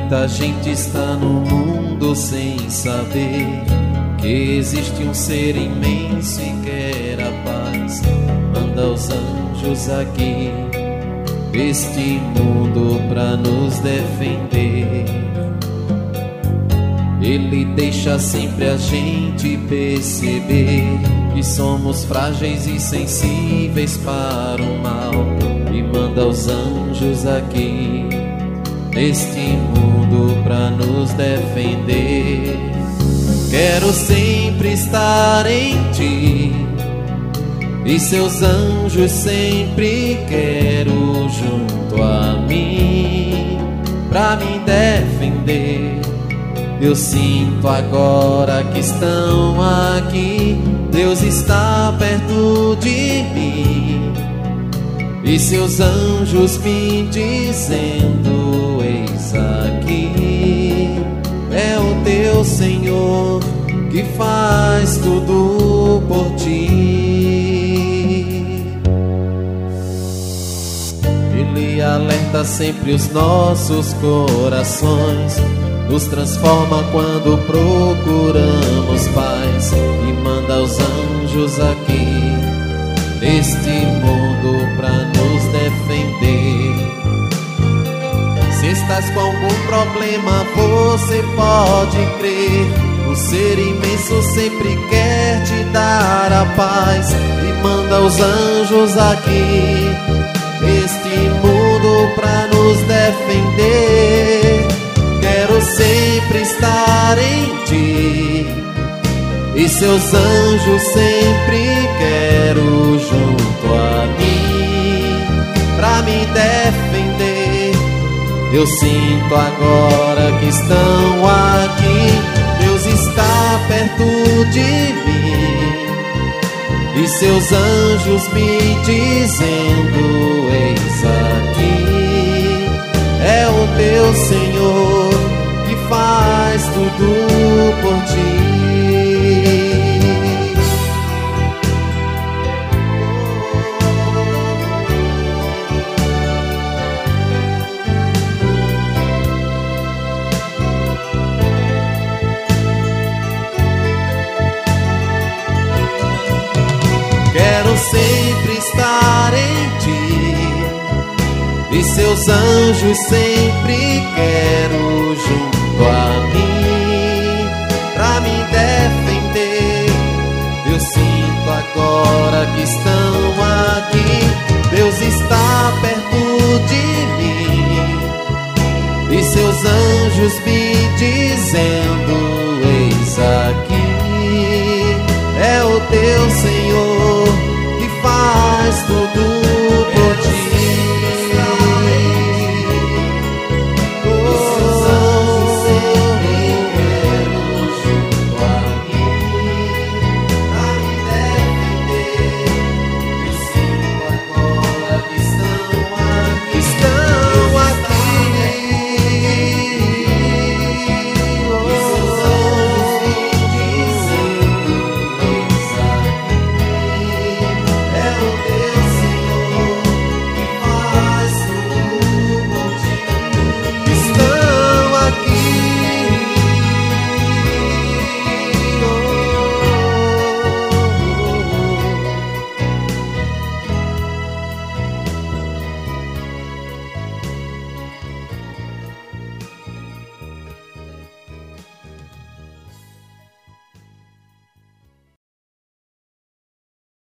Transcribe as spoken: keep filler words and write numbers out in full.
Muita gente está no mundo sem saber que existe um ser imenso e quer a paz. Manda os anjos aqui, este mundo pra nos defender. Ele deixa sempre a gente perceber que somos frágeis e sensíveis para o mal, e manda os anjos aqui neste mundo pra nos defender. Quero sempre estar em ti, e seus anjos sempre quero junto a mim, pra me defender. Eu sinto agora que estão aqui, Deus está perto de mim, e seus anjos me dizendo: eis aqui, é o teu Senhor que faz tudo por ti. Ele alerta sempre os nossos corações, nos transforma quando procuramos paz, e manda os anjos aqui neste mundo pra nos defender. Se estás com algum problema, você pode crer, o ser imenso sempre quer te dar a paz, e manda os anjos aqui neste mundo pra nos defender. Quero sempre estar em ti, e seus anjos sempre quero junto a mim, pra me defender. Eu sinto agora que estão aqui, Deus está perto de mim, e seus anjos me dizendo: eis aqui, é o teu Senhor que faz tudo por ti. Quero sempre estar em ti, e seus anjos sempre quero junto a mim, pra me defender. Eu sinto agora que estão aqui, Deus está perto de mim, e seus anjos me dizendo: eis aqui, é o teu Senhor que faz tudo